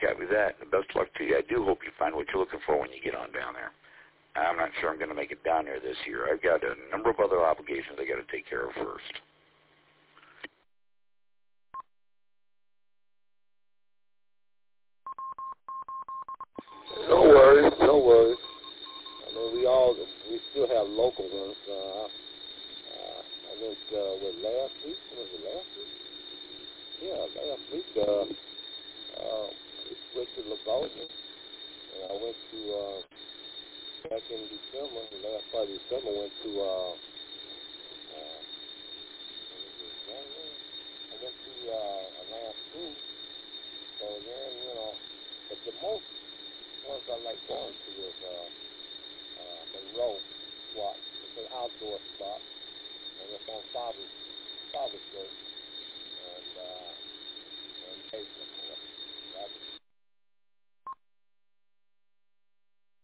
Copy that. And best luck to you. I do hope you find what you're looking for when you get on down there. I'm not sure I'm going to make it down there this year. I've got a number of other obligations I got to take care of first. No worries, no worries. I mean, we still have local ones. I went last week. Was it last week? Yeah, last week. We went to Livonia, and I went to back in December. The last part of December, went to Atlanta too. So then, but the most ones I like going to is Monroe Squat. It's an outdoor spot, and it's on Father's Day and Basement.